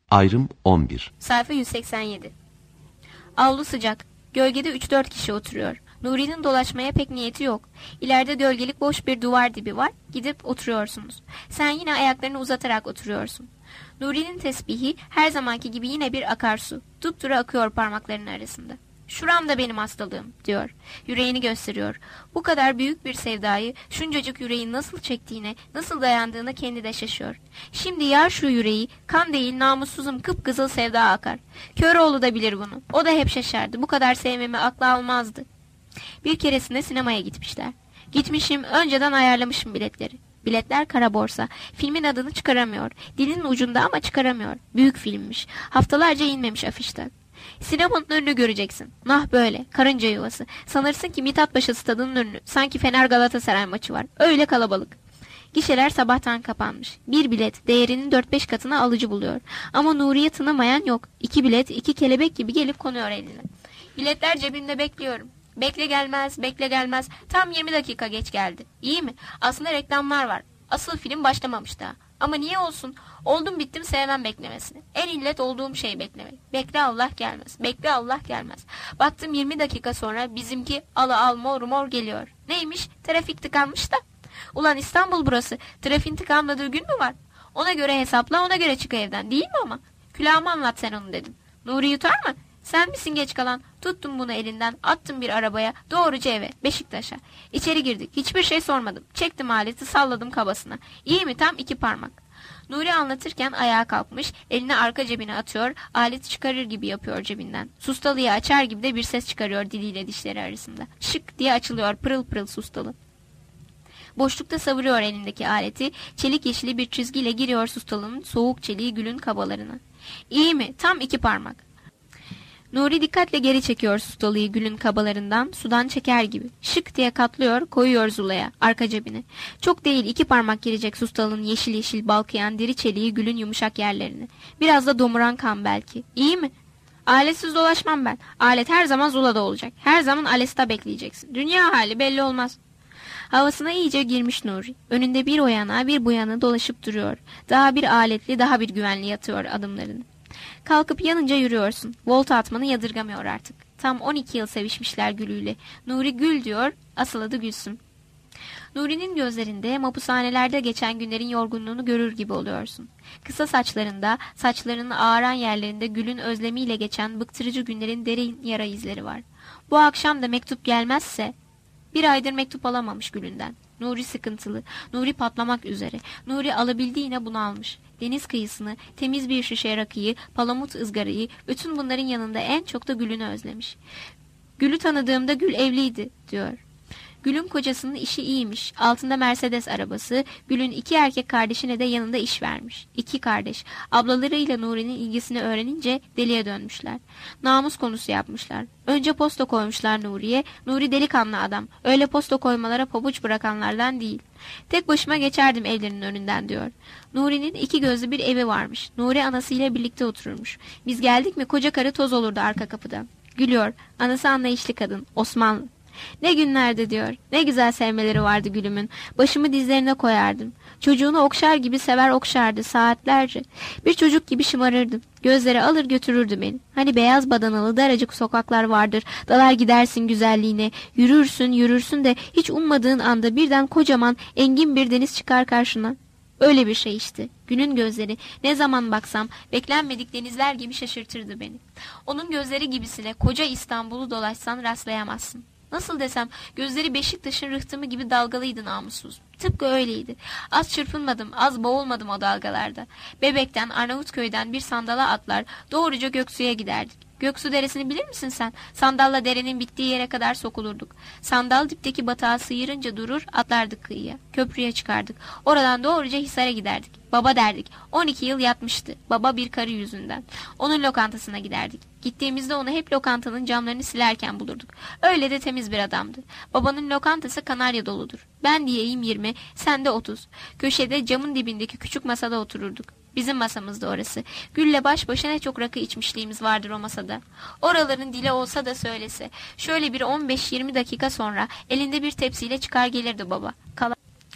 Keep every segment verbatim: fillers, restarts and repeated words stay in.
Ayrım on bir. Sayfa yüz seksen yedi. Avlu sıcak. Gölgede üç dört kişi oturuyor. Nuri'nin dolaşmaya pek niyeti yok. İleride gölgelik boş bir duvar dibi var. Gidip oturuyorsunuz. Sen yine ayaklarını uzatarak oturuyorsun. Nuri'nin tesbihi her zamanki gibi yine bir akarsu. Dupduru akıyor parmaklarının arasında. Şuram da benim hastalığım diyor. Yüreğini gösteriyor. Bu kadar büyük bir sevdayı şuncacık yüreğin nasıl çektiğine, nasıl dayandığına kendi de şaşıyor. Şimdi yar şu yüreği, kan değil namussuzum kıpkızıl sevda akar. Köroğlu da bilir bunu. O da hep şaşardı. Bu kadar sevmemi akla almazdı. Bir keresinde sinemaya gitmişler. Gitmişim, önceden ayarlamışım biletleri. Biletler kara borsa. Filmin adını çıkaramıyor. Dilinin ucunda ama çıkaramıyor. Büyük filmmiş. Haftalarca inmemiş afişten. Sinemanın önünü göreceksin. Nah böyle. Karınca yuvası. Sanırsın ki Mithatpaşa stadının önünü. Sanki Fener Galatasaray maçı var. Öyle kalabalık. Gişeler sabahtan kapanmış. Bir bilet değerinin dört beş katına alıcı buluyor. Ama Nuri'ye tınamayan yok. İki bilet iki kelebek gibi gelip konuyor eline. Biletler cebimde bekliyorum. Bekle gelmez, bekle gelmez. Tam yirmi dakika geç geldi. İyi mi? Aslında reklamlar var. Asıl film başlamamış daha. Ama niye olsun? Oldum bittim sevmem beklemesini. En illet olduğum şey beklemek. Bekle Allah gelmez. Bekle Allah gelmez. Baktım yirmi dakika sonra bizimki ala al mor mor geliyor. Neymiş? Trafik tıkanmış da. Ulan İstanbul burası. Trafiğin tıkanmadığı gün mü var? Ona göre hesapla, ona göre çık evden. Değil mi ama? Külahımı anlat sen onu dedim. Nuri yutar mı? Sen misin geç kalan? Tuttum bunu elinden, attım bir arabaya, doğruca eve, Beşiktaş'a. İçeri girdik, hiçbir şey sormadım. Çektim aleti, salladım kabasına. İyi mi? Tam iki parmak. Nuri anlatırken ayağa kalkmış, elini arka cebine atıyor, aleti çıkarır gibi yapıyor cebinden. Sustalıyı açar gibi de bir ses çıkarıyor diliyle dişleri arasında. Şık diye açılıyor pırıl pırıl sustalı. Boşlukta savuruyor elindeki aleti, çelik yeşili bir çizgiyle giriyor sustalının soğuk çeliği gülün kabalarına. İyi mi? Tam iki parmak. Nuri dikkatle geri çekiyor sustalıyı gülün kabalarından, sudan çeker gibi. Şık diye katlıyor, koyuyor zulaya, arka cebine. Çok değil iki parmak girecek sustalının yeşil yeşil balkıyan deri çeliği gülün yumuşak yerlerine. Biraz da domuran kan belki. İyi mi? Aletsiz dolaşmam ben. Alet her zaman zulada olacak. Her zaman alesta bekleyeceksin. Dünya hali belli olmaz. Havasına iyice girmiş Nuri. Önünde bir o yana bir bu yana dolaşıp duruyor. Daha bir aletli, daha bir güvenli yatıyor adımlarını. Kalkıp yanınca yürüyorsun. Volta atmanı yadırgamıyor artık. Tam on iki yıl sevişmişler Gülü'yle. Nuri gül diyor, asıl adı Gülsüm. Nuri'nin gözlerinde mapushanelerde geçen günlerin yorgunluğunu görür gibi oluyorsun. Kısa saçlarında, saçlarının ağaran yerlerinde Gül'ün özlemiyle geçen bıktırıcı günlerin derin yara izleri var. Bu akşam da mektup gelmezse... Bir aydır mektup alamamış Gül'ünden. Nuri sıkıntılı, Nuri patlamak üzere. Nuri alabildiğine bunalmış. Deniz kıyısını, temiz bir şişe rakıyı, palamut ızgarayı, bütün bunların yanında en çok da Gül'ünü özlemiş. Gül'ü tanıdığımda Gül evliydi, diyor. Gül'ün kocasının işi iyiymiş. Altında Mercedes arabası, Gül'ün iki erkek kardeşine de yanında iş vermiş. İki kardeş. Ablalarıyla Nuri'nin ilgisini öğrenince deliye dönmüşler. Namus konusu yapmışlar. Önce posta koymuşlar Nuri'ye. Nuri delikanlı adam. Öyle posta koymalara pabuç bırakanlardan değil. Tek başıma geçerdim evlerinin önünden, diyor. Nuri'nin iki gözlü bir evi varmış. Nuri anasıyla birlikte otururmuş. Biz geldik mi koca karı toz olurdu arka kapıdan. Gülüyor. Anası anlayışlı kadın. Osmanlı. Ne günlerde, diyor. Ne güzel sevmeleri vardı Gülüm'ün. Başımı dizlerine koyardım. Çocuğunu okşar gibi sever okşardı saatlerce. Bir çocuk gibi şımarırdım. Gözleri alır götürürdü beni. Hani beyaz badanalı daracık sokaklar vardır. Dalar gidersin güzelliğine. Yürürsün yürürsün de hiç ummadığın anda birden kocaman engin bir deniz çıkar karşına. Öyle bir şey işte. Gül'ün gözleri ne zaman baksam beklenmedik denizler gibi şaşırtırdı beni. Onun gözleri gibisine koca İstanbul'u dolaşsan rastlayamazsın. Nasıl desem, gözleri Beşiktaş'ın rıhtımı gibi dalgalıydı namussuz. Tıpkı öyleydi. Az çırpınmadım, az boğulmadım o dalgalarda. Bebek'ten, Arnavutköy'den bir sandala atlar, doğruca Göksu'ya giderdik. Göksu Deresi'ni bilir misin sen? Sandalla derenin bittiği yere kadar sokulurduk. Sandal dipteki batağı sıyırınca durur, atlardık kıyıya. Köprüye çıkardık. Oradan doğruca Hisar'a giderdik. Baba derdik. on iki yıl yatmıştı. Baba bir karı yüzünden. Onun lokantasına giderdik. Gittiğimizde onu hep lokantanın camlarını silerken bulurduk. Öyle de temiz bir adamdı. Babanın lokantası kanarya doludur. Ben diyeyim yirmi, sen de otuz. Köşede camın dibindeki küçük masada otururduk. Bizim masamızdı orası. Gül'le baş başa ne çok rakı içmişliğimiz vardır o masada. Oraların dili olsa da söylese. Şöyle bir on beş yirmi dakika sonra elinde bir tepsiyle çıkar gelirdi baba. Kala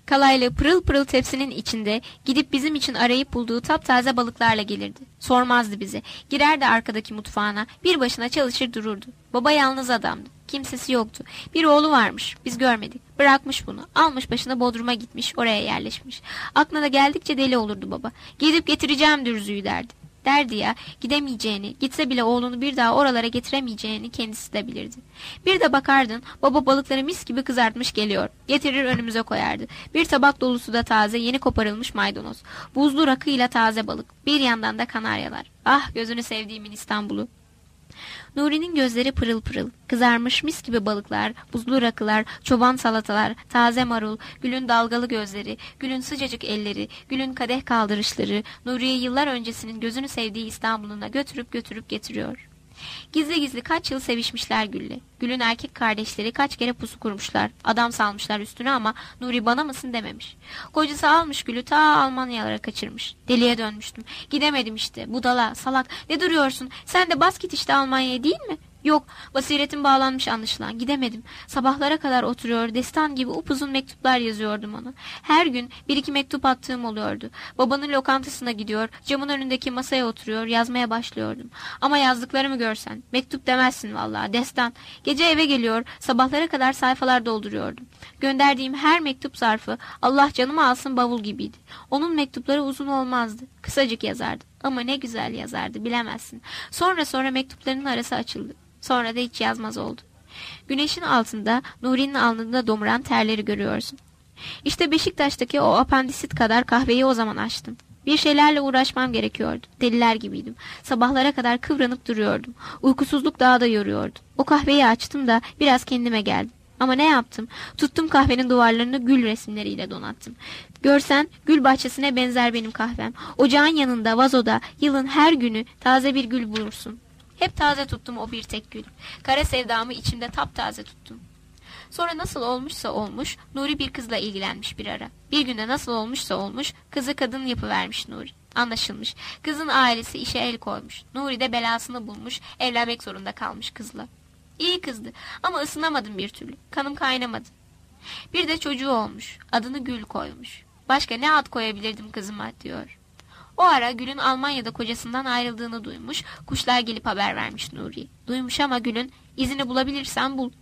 Kalaylı pırıl pırıl tepsinin içinde gidip bizim için arayıp bulduğu taptaze balıklarla gelirdi. Sormazdı bize. Girerdi arkadaki mutfağına, bir başına çalışır dururdu. Baba yalnız adamdı. Kimsesi yoktu. Bir oğlu varmış. Biz görmedik. Bırakmış bunu. Almış başına Bodrum'a gitmiş. Oraya yerleşmiş. Aklına da geldikçe deli olurdu baba. Gidip getireceğim Dürzü'yü derdi. Derdi ya, gidemeyeceğini, gitse bile oğlunu bir daha oralara getiremeyeceğini kendisi de bilirdi. Bir de bakardın, baba balıkları mis gibi kızartmış geliyor. Getirir önümüze koyardı. Bir tabak dolusu da taze, yeni koparılmış maydanoz. Buzlu rakıyla taze balık. Bir yandan da kanaryalar. Ah, gözünü sevdiğimin İstanbul'u. Nuri'nin gözleri pırıl pırıl. Kızarmış mis gibi balıklar, buzlu rakılar, çoban salatalar, taze marul, Gül'ün dalgalı gözleri, Gül'ün sıcacık elleri, Gül'ün kadeh kaldırışları, Nuri'yi yıllar öncesinin gözünü sevdiği İstanbul'una götürüp götürüp getiriyor. Gizli gizli kaç yıl sevişmişler Gül'le. Gül'ün erkek kardeşleri kaç kere pusu kurmuşlar. Adam salmışlar üstüne ama Nuri bana mısın dememiş. Kocası almış Gül'ü ta Almanyalara kaçırmış. Deliye dönmüştüm. Gidemedim işte. Budala, salak. Ne duruyorsun? Sen de bas git işte Almanya'ya değil mi? Yok, basiretim bağlanmış anlaşılan. Gidemedim. Sabahlara kadar oturuyor, destan gibi upuzun mektuplar yazıyordum ona. Her gün bir iki mektup attığım oluyordu. Babanın lokantasına gidiyor, camın önündeki masaya oturuyor, yazmaya başlıyordum. Ama yazdıklarımı görsen, mektup demezsin vallahi, destan. Gece eve geliyor, sabahlara kadar sayfalar dolduruyordum. Gönderdiğim her mektup zarfı, Allah canımı alsın bavul gibiydi. Onun mektupları uzun olmazdı, kısacık yazardı. Ama ne güzel yazardı, bilemezsin. Sonra sonra mektuplarının arası açıldı. Sonra da hiç yazmaz oldu. Güneşin altında, Nuri'nin alnında domuran terleri görüyorsun. İşte Beşiktaş'taki o apandisit kadar kahveyi o zaman açtım. Bir şeylerle uğraşmam gerekiyordu. Deliler gibiydim. Sabahlara kadar kıvranıp duruyordum. Uykusuzluk daha da yoruyordu. O kahveyi açtım da biraz kendime geldim. Ama ne yaptım? Tuttum kahvenin duvarlarını gül resimleriyle donattım. Görsen gül bahçesine benzer benim kahvem. Ocağın yanında, vazoda, yılın her günü taze bir gül bulursun. Hep taze tuttum o bir tek gül. Kara sevdamı içimde taptaze tuttum. Sonra nasıl olmuşsa olmuş, Nuri bir kızla ilgilenmiş bir ara. Bir günde nasıl olmuşsa olmuş, kızı kadın yapıvermiş Nuri. Anlaşılmış. Kızın ailesi işe el koymuş. Nuri de belasını bulmuş, evlenmek zorunda kalmış kızla. İyi kızdı ama ısınamadım bir türlü. Kanım kaynamadı. Bir de çocuğu olmuş. Adını Gül koymuş. Başka ne ad koyabilirdim kızıma diyor. O ara Gül'ün Almanya'da kocasından ayrıldığını duymuş. Kuşlar gelip haber vermiş Nuri'ye. Duymuş ama Gül'ün izini bulabilirsen bul.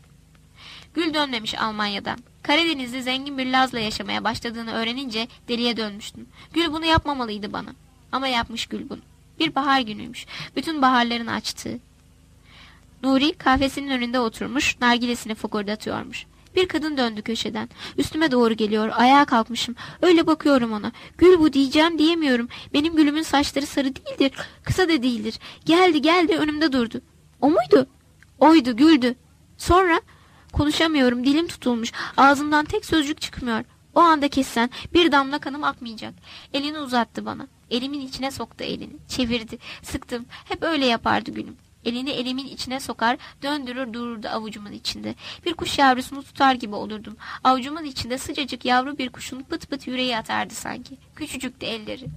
Gül dönmemiş Almanya'dan. Karadeniz'de zengin bir Laz'la yaşamaya başladığını öğrenince deliye dönmüştüm. Gül bunu yapmamalıydı bana. Ama yapmış Gül bunu. Bir bahar günüymüş. Bütün baharların açtığı. Nuri kahvesinin önünde oturmuş, nargilesini fokurdatıyormuş. Bir kadın döndü köşeden. Üstüme doğru geliyor. Ayağa kalkmışım. Öyle bakıyorum ona. Gül bu diyeceğim diyemiyorum. Benim Gülümün saçları sarı değildir. Kısa da değildir. Geldi geldi önümde durdu. O muydu? Oydu, Gül'dü. Sonra konuşamıyorum. Dilim tutulmuş. Ağzımdan tek sözcük çıkmıyor. O anda kessen bir damla kanım akmayacak. Elini uzattı bana. Elimin içine soktu elini. Çevirdi. Sıktım. Hep öyle yapardı Gülüm. Elini elimin içine sokar, döndürür dururdu avucumun içinde. Bir kuş yavrusunu tutar gibi olurdum. Avucumun içinde sıcacık yavru bir kuşun pıt pıt yüreği atardı sanki. Küçücüktü elleri.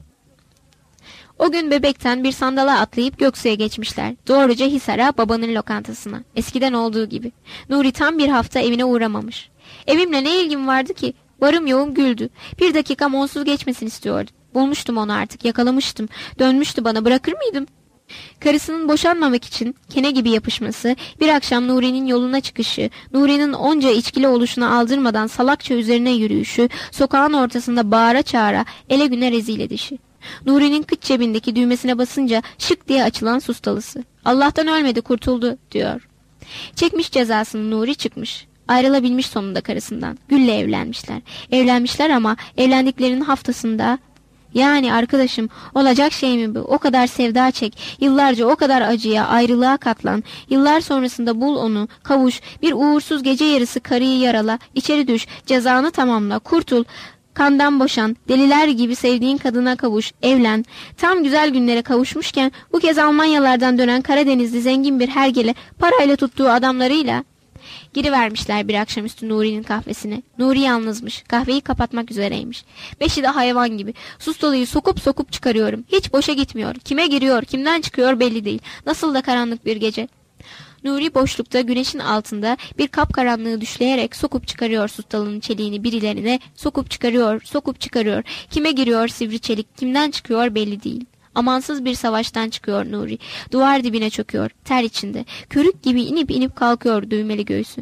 O gün bebekten bir sandala atlayıp Göksu'ya geçmişler. Doğruca Hisar'a, babanın lokantasına. Eskiden olduğu gibi. Nuri tam bir hafta evine uğramamış. Evimle ne ilgim vardı ki? Varım yoğum Gül'dü. Bir dakikam onsuz geçmesin istiyordum. Bulmuştum onu artık, yakalamıştım. Dönmüştü bana, bırakır mıydım? Karısının boşanmamak için kene gibi yapışması, bir akşam Nuri'nin yoluna çıkışı, Nuri'nin onca içkili oluşuna aldırmadan salakça üzerine yürüyüşü, sokağın ortasında bağıra çağıra ele güne rezil edişi. Nuri'nin kıç cebindeki düğmesine basınca şık diye açılan sustalısı. Allah'tan ölmedi, kurtuldu diyor. Çekmiş cezasını Nuri, çıkmış. Ayrılabilmiş sonunda karısından. Gül'le evlenmişler. Evlenmişler ama evlendiklerinin haftasında... Yani arkadaşım, olacak şey mi bu? O kadar sevda çek, yıllarca o kadar acıya, ayrılığa katlan, yıllar sonrasında bul onu, kavuş, bir uğursuz gece yarısı karıyı yarala, içeri düş, cezanı tamamla, kurtul, kandan boşan, deliler gibi sevdiğin kadına kavuş, evlen. Tam güzel günlere kavuşmuşken bu kez Almanyalardan dönen Karadenizli zengin bir hergele parayla tuttuğu adamlarıyla... Girivermişler bir akşamüstü Nuri'nin kahvesine. Nuri yalnızmış. Kahveyi kapatmak üzereymiş. Beşi de hayvan gibi. Sustoluyu sokup sokup çıkarıyorum. Hiç boşa gitmiyor. Kime giriyor, kimden çıkıyor belli değil. Nasıl da karanlık bir gece. Nuri boşlukta güneşin altında bir kapkaranlığı düşleyerek sokup çıkarıyor sustalının çeliğini birilerine, sokup çıkarıyor, sokup çıkarıyor. Kime giriyor sivri çelik, kimden çıkıyor belli değil. Amansız bir savaştan çıkıyor Nuri. Duvar dibine çöküyor, ter içinde. Körük gibi inip inip kalkıyor düğmeli göğsü.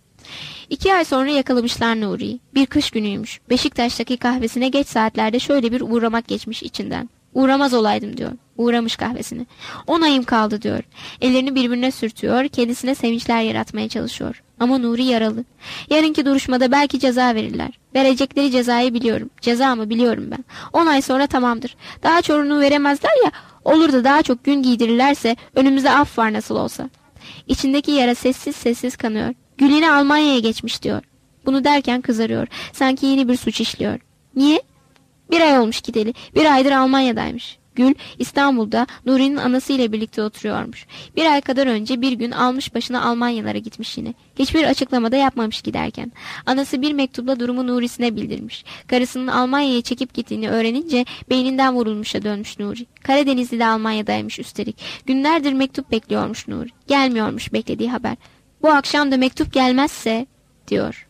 İki ay sonra yakalamışlar Nuri'yi. Bir kış günüymüş. Beşiktaş'taki kahvesine geç saatlerde şöyle bir uğramak geçmiş içinden. Uğramaz olaydım diyor. Uğramış kahvesine. On ayım kaldı diyor. Ellerini birbirine sürtüyor, kendisine sevinçler yaratmaya çalışıyor. Ama Nuri yaralı. Yarınki duruşmada belki ceza verirler. Verecekleri cezayı biliyorum. Ceza mı biliyorum ben. On ay sonra tamamdır. Daha çorunu veremezler ya, olur da daha çok gün giydirirlerse önümüzde af var nasıl olsa. İçindeki yara sessiz sessiz kanıyor. Gül yine Almanya'ya geçmiş diyor. Bunu derken kızarıyor. Sanki yeni bir suç işliyor. Niye? Bir ay olmuş gideli. Bir aydır Almanya'daymış. Gül İstanbul'da Nuri'nin anasıyla birlikte oturuyormuş. Bir ay kadar önce bir gün almış başına Almanyalara gitmiş yine. Hiçbir açıklamada yapmamış giderken. Anası bir mektupla durumu Nuri'sine bildirmiş. Karısının Almanya'ya çekip gittiğini öğrenince beyninden vurulmuşa dönmüş Nuri. Karadenizli de Almanya'daymış üstelik. Günlerdir mektup bekliyormuş Nuri. Gelmiyormuş beklediği haber. Bu akşam da mektup gelmezse diyor.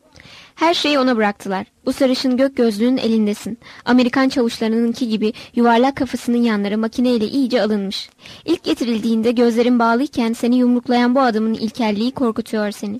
Her şeyi ona bıraktılar. Bu sarışın gök gözlüğün elindesin. Amerikan çavuşlarınınki gibi yuvarlak kafasının yanları makineyle iyice alınmış. İlk getirildiğinde gözlerin bağlıyken seni yumruklayan bu adamın ilkelliği korkutuyor seni.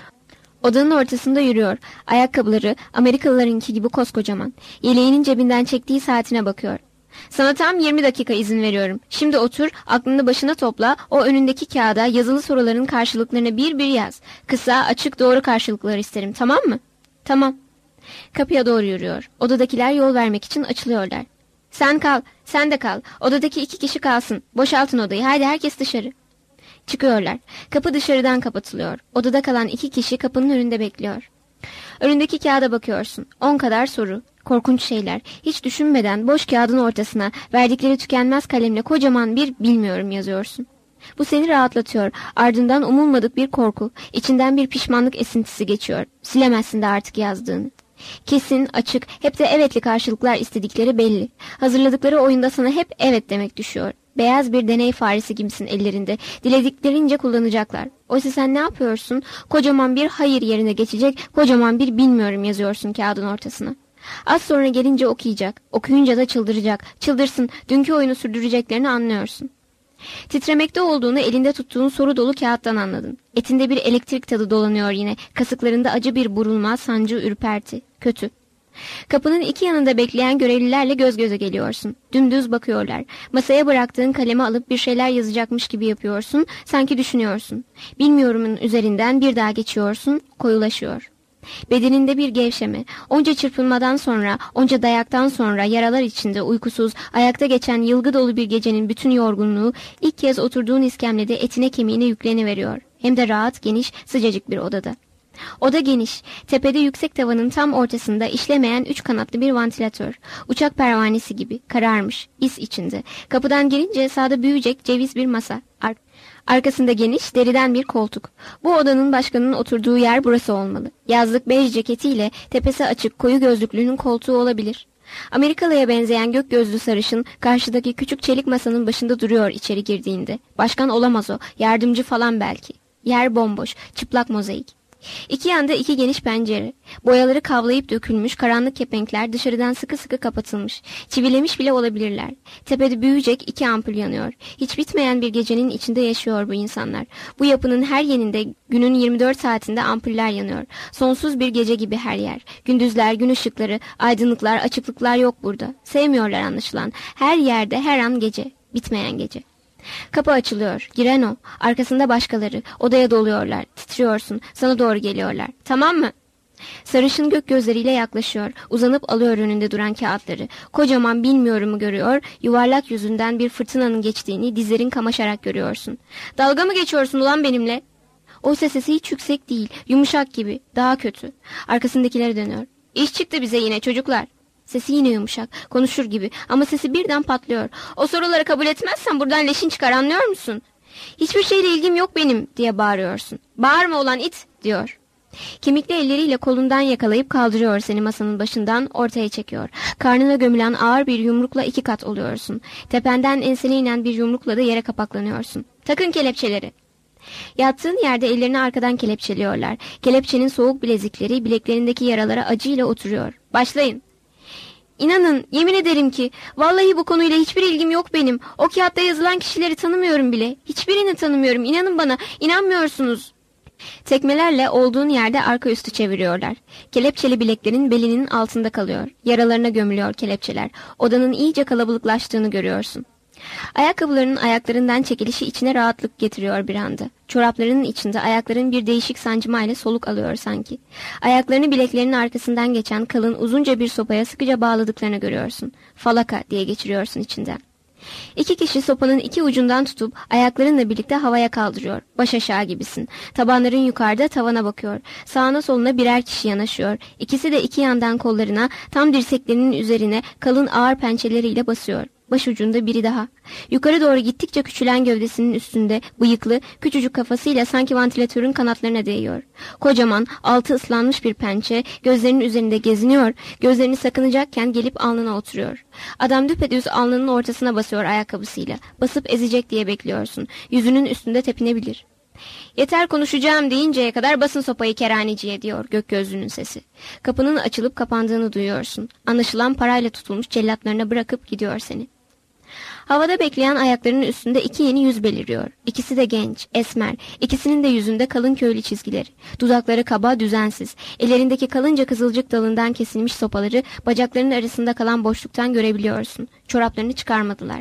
Odanın ortasında yürüyor. Ayakkabıları Amerikalılarınki gibi koskocaman. Yeleğinin cebinden çektiği saatine bakıyor. Sana tam yirmi dakika izin veriyorum. Şimdi otur, aklını başına topla, o önündeki kağıda yazılı soruların karşılıklarını bir bir yaz. Kısa, açık, doğru karşılıklar isterim, tamam mı? Tamam. Kapıya doğru yürüyor. Odadakiler yol vermek için açılıyorlar. Sen kal, sen de kal. Odadaki iki kişi kalsın. Boşaltın odayı, haydi herkes dışarı. Çıkıyorlar. Kapı dışarıdan kapatılıyor. Odada kalan iki kişi kapının önünde bekliyor. Önündeki kağıda bakıyorsun. On kadar soru. Korkunç şeyler. Hiç düşünmeden boş kağıdın ortasına verdikleri tükenmez kalemle kocaman bir bilmiyorum yazıyorsun. Bu seni rahatlatıyor. Ardından umulmadık bir korku, içinden bir pişmanlık esintisi geçiyor. Silemezsin de artık yazdığını. Kesin, açık, hep de evetli karşılıklar istedikleri belli. Hazırladıkları oyunda sana hep evet demek düşüyor. Beyaz bir deney faresi gibisin ellerinde. Dilediklerince kullanacaklar. Oysa sen ne yapıyorsun? Kocaman bir hayır yerine geçecek, kocaman bir bilmiyorum yazıyorsun kağıdın ortasına. Az sonra gelince okuyacak. Okuyunca da çıldıracak. Çıldırsın, dünkü oyunu sürdüreceklerini anlıyorsun. Titremekte olduğunu elinde tuttuğun soru dolu kağıttan anladın. Etinde bir elektrik tadı dolanıyor yine. Kasıklarında acı bir burulma, sancı, ürperti. Kötü. Kapının iki yanında bekleyen görevlilerle göz göze geliyorsun. Dümdüz bakıyorlar. Masaya bıraktığın kalemi alıp bir şeyler yazacakmış gibi yapıyorsun. Sanki düşünüyorsun. Bilmiyorumun üzerinden bir daha geçiyorsun. Koyulaşıyor. Bedeninde bir gevşeme. Onca çırpınmadan sonra, onca dayaktan sonra yaralar içinde uykusuz, ayakta geçen yılgı dolu bir gecenin bütün yorgunluğu ilk kez oturduğun iskemlede etine kemiğine yükleniveriyor. Hem de rahat, geniş, sıcacık bir odada. Oda geniş. Tepede yüksek tavanın tam ortasında işlemeyen üç kanatlı bir vantilatör. Uçak pervanesi gibi. Kararmış. İs içinde. Kapıdan girince sağda büyüyecek ceviz bir masa. Ar Arkasında geniş, deriden bir koltuk. Bu odanın başkanının oturduğu yer burası olmalı. Yazlık bej ceketiyle tepesi açık koyu gözlüklünün koltuğu olabilir. Amerikalıya benzeyen gök gözlü sarışın karşıdaki küçük çelik masanın başında duruyor içeri girdiğinde. Başkan olamaz o. Yardımcı falan belki. Yer bomboş. Çıplak mozaik. İki yanda iki geniş pencere. Boyaları kavlayıp dökülmüş karanlık kepenkler dışarıdan sıkı sıkı kapatılmış. Çivilemiş bile olabilirler. Tepede büyüyecek iki ampul yanıyor. Hiç bitmeyen bir gecenin içinde yaşıyor bu insanlar. Bu yapının her yerinde günün yirmi dört saatinde ampuller yanıyor. Sonsuz bir gece gibi her yer. Gündüzler, gün ışıkları, aydınlıklar, açıklıklar yok burada. Sevmiyorlar anlaşılan. Her yerde her an gece. Bitmeyen gece. Kapı açılıyor. Giren o. Arkasında başkaları. Odaya doluyorlar. Titriyorsun. Sana doğru geliyorlar. Tamam mı? Sarışın gök gözleriyle yaklaşıyor. Uzanıp alıyor önünde duran kağıtları. Kocaman bilmiyorumu görüyor. Yuvarlak yüzünden bir fırtınanın geçtiğini dizlerin kamaşarak görüyorsun. Dalga mı geçiyorsun ulan benimle? Oysa sesi hiç yüksek değil. Yumuşak gibi. Daha kötü. Arkasındakilere dönüyor. İş çıktı bize yine çocuklar. Sesi yine yumuşak, konuşur gibi ama sesi birden patlıyor. O soruları kabul etmezsen buradan leşin çıkar, anlıyor musun? Hiçbir şeyle ilgim yok benim diye bağırıyorsun. Bağırma ulan it diyor. Kemikli elleriyle kolundan yakalayıp kaldırıyor seni masanın başından ortaya çekiyor. Karnına gömülen ağır bir yumrukla iki kat oluyorsun. Tependen ensene inen bir yumrukla da yere kapaklanıyorsun. Takın kelepçeleri. Yattığın yerde ellerini arkadan kelepçeliyorlar. Kelepçenin soğuk bilezikleri bileklerindeki yaralara acıyla oturuyor. Başlayın. İnanın, yemin ederim ki vallahi bu konuyla hiçbir ilgim yok benim. O kağıtta yazılan kişileri tanımıyorum bile. Hiçbirini tanımıyorum. İnanın bana, inanmıyorsunuz. Tekmelerle olduğun yerde arka üstü çeviriyorlar. Kelepçeli bileklerin belinin altında kalıyor. Yaralarına gömülüyor kelepçeler. Odanın iyice kalabalıklaştığını görüyorsun. Ayakkabılarının ayaklarından çekilişi içine rahatlık getiriyor bir anda. Çoraplarının içinde ayakların bir değişik sancımayla soluk alıyor sanki. Ayaklarını bileklerinin arkasından geçen kalın uzunca bir sopaya sıkıca bağladıklarını görüyorsun. Falaka diye geçiriyorsun içinden. İki kişi sopanın iki ucundan tutup ayaklarınla birlikte havaya kaldırıyor. Baş aşağı gibisin. Tabanların yukarıda, tavana bakıyor. Sağına soluna birer kişi yanaşıyor. İkisi de iki yandan kollarına, tam dirseklerinin üzerine kalın ağır pençeleriyle basıyor. Baş ucunda biri daha. Yukarı doğru gittikçe küçülen gövdesinin üstünde bıyıklı, küçücük kafasıyla sanki vantilatörün kanatlarına değiyor. Kocaman, altı ıslanmış bir pençe gözlerinin üzerinde geziniyor, gözlerini sakınacakken gelip alnına oturuyor. Adam düpedüz alnının ortasına basıyor ayakkabısıyla. Basıp ezecek diye bekliyorsun. Yüzünün üstünde tepinebilir. Yeter konuşacağım deyinceye kadar basın sopayı kerhaneciye diyor Gökgözlü'nün sesi. Kapının açılıp kapandığını duyuyorsun. Anlaşılan parayla tutulmuş cellatlarına bırakıp gidiyor seni. Havada bekleyen ayaklarının üstünde iki yeni yüz beliriyor. İkisi de genç, esmer. İkisinin de yüzünde kalın köylü çizgileri. Dudakları kaba, düzensiz. Ellerindeki kalınca kızılcık dalından kesilmiş sopaları bacaklarının arasında kalan boşluktan görebiliyorsun. Çoraplarını çıkarmadılar.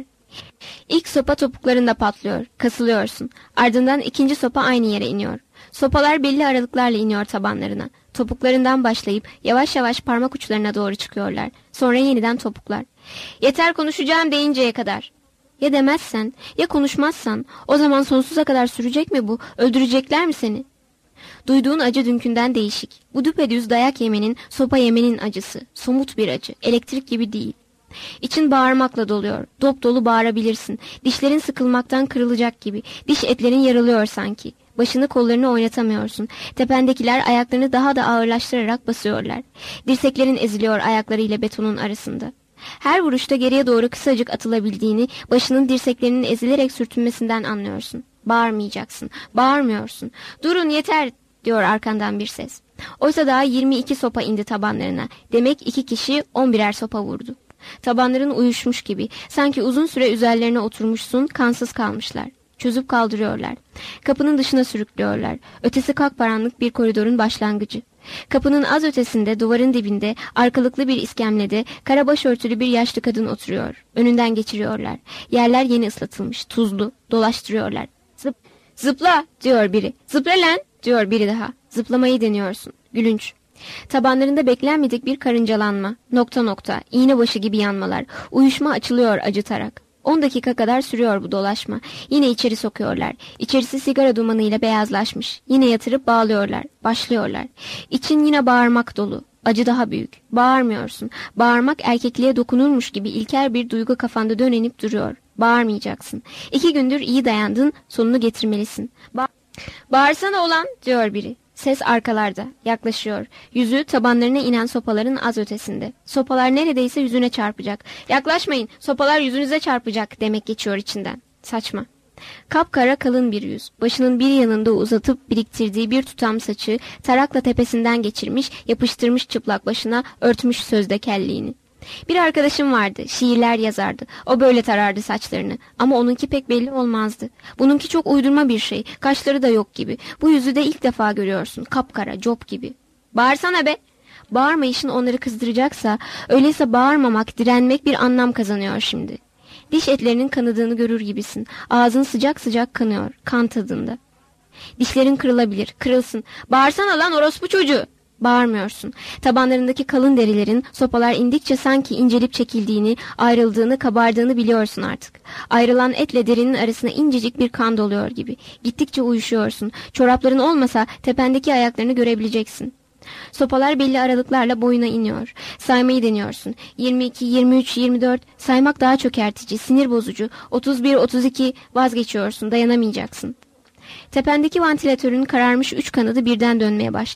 İlk sopa topuklarında patlıyor. Kasılıyorsun. Ardından ikinci sopa aynı yere iniyor. Sopalar belli aralıklarla iniyor tabanlarına. Topuklarından başlayıp yavaş yavaş parmak uçlarına doğru çıkıyorlar. Sonra yeniden topuklar. Yeter konuşacağım deyinceye kadar. Ya demezsen, ya konuşmazsan, o zaman sonsuza kadar sürecek mi bu? Öldürecekler mi seni? Duyduğun acı dünkünden değişik. Bu düpedüz dayak yemenin, sopa yemenin acısı. Somut bir acı. Elektrik gibi değil. İçin bağırmakla doluyor. Dop dolu bağırabilirsin. Dişlerin sıkılmaktan kırılacak gibi. Diş etlerin yarılıyor sanki. Başını kollarını oynatamıyorsun. Tependekiler ayaklarını daha da ağırlaştırarak basıyorlar. Dirseklerin eziliyor ayaklarıyla betonun arasında. Her vuruşta geriye doğru kısacık atılabildiğini, başının dirseklerinin ezilerek sürtünmesinden anlıyorsun. Bağırmayacaksın. Bağırmıyorsun. Durun yeter diyor arkandan bir ses. Oysa daha yirmi iki sopa indi tabanlarına. Demek iki kişi on birer sopa vurdu. Tabanların uyuşmuş gibi. Sanki uzun süre üzerlerine oturmuşsun, kansız kalmışlar. Çözüp kaldırıyorlar. Kapının dışına sürüklüyorlar. Ötesi kakparanlık bir koridorun başlangıcı. Kapının az ötesinde, duvarın dibinde, arkalıklı bir iskemlede kara başörtülü bir yaşlı kadın oturuyor. Önünden geçiriyorlar. Yerler yeni ıslatılmış, tuzlu. Dolaştırıyorlar. Zıp, zıpla diyor biri. Zıpla lan diyor biri daha. Zıplamayı deniyorsun. Gülünç. Tabanlarında beklenmedik bir karıncalanma. Nokta nokta. İğne başı gibi yanmalar. Uyuşma açılıyor acıtarak. On dakika kadar sürüyor bu dolaşma. Yine içeri sokuyorlar. İçerisi sigara dumanıyla beyazlaşmış. Yine yatırıp bağlıyorlar. Başlıyorlar. İçin yine bağırmak dolu. Acı daha büyük. Bağırmıyorsun. Bağırmak erkekliğe dokunurmuş gibi ilkel bir duygu kafanda dönenip duruyor. Bağırmayacaksın. İki gündür iyi dayandın. Sonunu getirmelisin. Ba Bağırsana olan diyor biri. Ses arkalarda, yaklaşıyor. Yüzü tabanlarına inen sopaların az ötesinde. Sopalar neredeyse yüzüne çarpacak. Yaklaşmayın, sopalar yüzünüze çarpacak demek geçiyor içinden. Saçma. Kapkara kalın bir yüz. Başının bir yanında uzatıp biriktirdiği bir tutam saçı tarakla tepesinden geçirmiş, yapıştırmış çıplak başına, örtmüş sözde kelliğini. Bir arkadaşım vardı, şiirler yazardı. O böyle tarardı saçlarını. Ama onunki pek belli olmazdı. Bununki çok uydurma bir şey. Kaşları da yok gibi. Bu yüzü de ilk defa görüyorsun. Kapkara, cop gibi. Bağırsana be! Bağırmayışın onları kızdıracaksa, öyleyse bağırmamak, direnmek bir anlam kazanıyor şimdi. Diş etlerinin kanadığını görür gibisin. Ağzın sıcak sıcak kanıyor. Kan tadında. Dişlerin kırılabilir. Kırılsın. Bağırsana lan orospu çocuğu! Bağırmıyorsun. Tabanlarındaki kalın derilerin sopalar indikçe sanki incelip çekildiğini, ayrıldığını, kabardığını biliyorsun artık. Ayrılan etle derinin arasına incecik bir kan doluyor gibi. Gittikçe uyuşuyorsun. Çorapların olmasa tependeki ayaklarını görebileceksin. Sopalar belli aralıklarla boyuna iniyor. Saymayı deniyorsun. yirmi iki, yirmi üç, yirmi dört. Saymak daha çökertici, sinir bozucu. otuz bir, otuz iki. Vazgeçiyorsun. Dayanamayacaksın. Tependeki vantilatörün kararmış üç kanadı birden dönmeye başlıyor.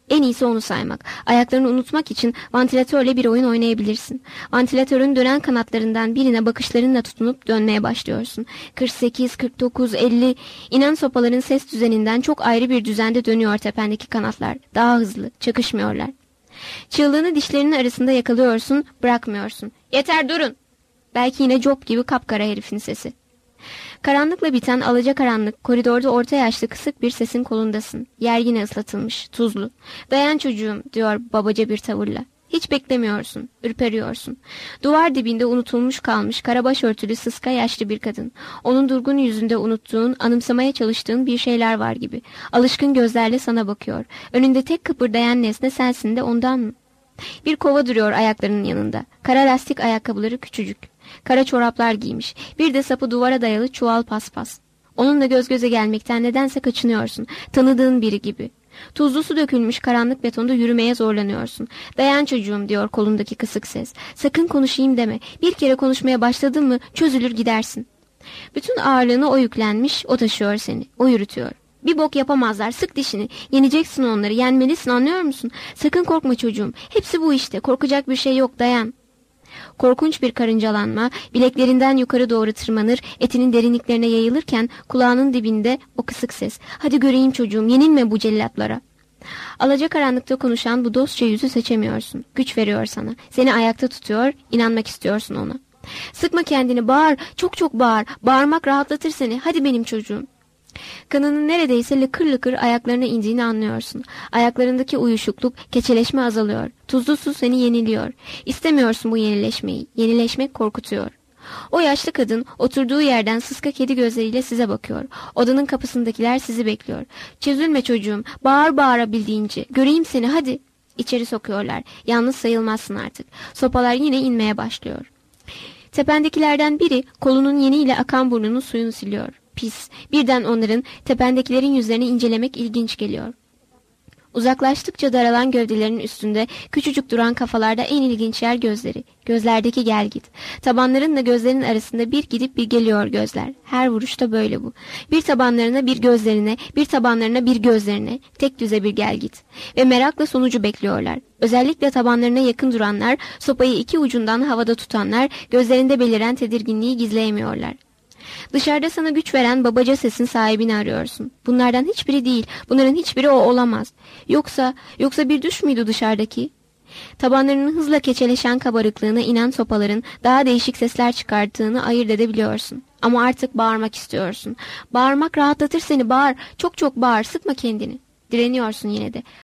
En iyisi onu saymak. Ayaklarını unutmak için vantilatörle bir oyun oynayabilirsin. Vantilatörün dönen kanatlarından birine bakışlarınla tutunup dönmeye başlıyorsun. kırk sekiz, kırk dokuz, elli. İnan sopaların ses düzeninden çok ayrı bir düzende dönüyor tependeki kanatlar. Daha hızlı, çakışmıyorlar. Çığlığını dişlerinin arasında yakalıyorsun, bırakmıyorsun. Yeter, durun. Belki yine Job gibi kapkara herifin sesi. Karanlıkla biten alacakaranlık koridorda orta yaşlı kısık bir sesin kolundasın. Yer yine ıslatılmış, tuzlu. Dayan çocuğum, diyor babaca bir tavırla. Hiç beklemiyorsun, ürperiyorsun. Duvar dibinde unutulmuş kalmış kara başörtülü sıska yaşlı bir kadın. Onun durgun yüzünde unuttuğun, anımsamaya çalıştığın bir şeyler var gibi. Alışkın gözlerle sana bakıyor. Önünde tek kıpırdayan nesne sensin de ondan mı? Bir kova duruyor ayaklarının yanında. Kara lastik ayakkabıları küçücük. Kara çoraplar giymiş. Bir de sapı duvara dayalı çuval paspas. Onunla göz göze gelmekten nedense kaçınıyorsun. Tanıdığın biri gibi. Tuzlu su dökülmüş karanlık betonda yürümeye zorlanıyorsun. Dayan çocuğum, diyor kolundaki kısık ses. Sakın konuşayım deme. Bir kere konuşmaya başladın mı çözülür gidersin. Bütün ağırlığını o yüklenmiş, o taşıyor seni. O yürütüyor. Bir bok yapamazlar, sık dişini. Yeneceksin onları, yenmelisin, anlıyor musun? Sakın korkma çocuğum. Hepsi bu işte. Korkacak bir şey yok, dayan. Korkunç bir karıncalanma bileklerinden yukarı doğru tırmanır, etinin derinliklerine yayılırken kulağının dibinde o kısık ses. Hadi göreyim çocuğum, yenilme bu cellatlara. Alacakaranlıkta konuşan bu dostça yüzü seçemiyorsun. Güç veriyor sana. Seni ayakta tutuyor, inanmak istiyorsun ona. Sıkma kendini, bağır, çok çok bağır. Bağırmak rahatlatır seni. Hadi benim çocuğum. Kanının neredeyse lıkır lıkır ayaklarına indiğini anlıyorsun. Ayaklarındaki uyuşukluk, keçeleşme azalıyor. Tuzlu su seni yeniliyor. İstemiyorsun bu yenileşmeyi. Yenileşmek korkutuyor. O yaşlı kadın oturduğu yerden sıska kedi gözleriyle size bakıyor. Odanın kapısındakiler sizi bekliyor. Çözülme çocuğum. Bağır bağırabildiğince. Göreyim seni, hadi. İçeri sokuyorlar. Yalnız sayılmazsın artık. Sopalar yine inmeye başlıyor. Tependekilerden biri kolunun yeniyle akan burnunun suyunu siliyor. Pis. Birden onların, tependekilerin yüzlerini incelemek ilginç geliyor. Uzaklaştıkça daralan gövdelerin üstünde küçücük duran kafalarda en ilginç yer gözleri. Gözlerdeki gel git. Tabanlarınla gözlerin arasında bir gidip bir geliyor gözler. Her vuruşta böyle bu. Bir tabanlarına bir gözlerine, bir tabanlarına bir gözlerine. Tek düze bir gel git. Ve merakla sonucu bekliyorlar. Özellikle tabanlarına yakın duranlar, sopayı iki ucundan havada tutanlar, gözlerinde beliren tedirginliği gizleyemiyorlar. Dışarıda sana güç veren babaca sesin sahibini arıyorsun. Bunlardan hiçbiri değil. Bunların hiçbiri o olamaz. Yoksa, yoksa bir düş müydü dışarıdaki? Tabanlarının hızla keçeleşen kabarıklığına inen sopaların daha değişik sesler çıkarttığını ayırt edebiliyorsun. Ama artık bağırmak istiyorsun. Bağırmak rahatlatır seni, bağır. Çok çok bağır, sıkma kendini. Direniyorsun yine de.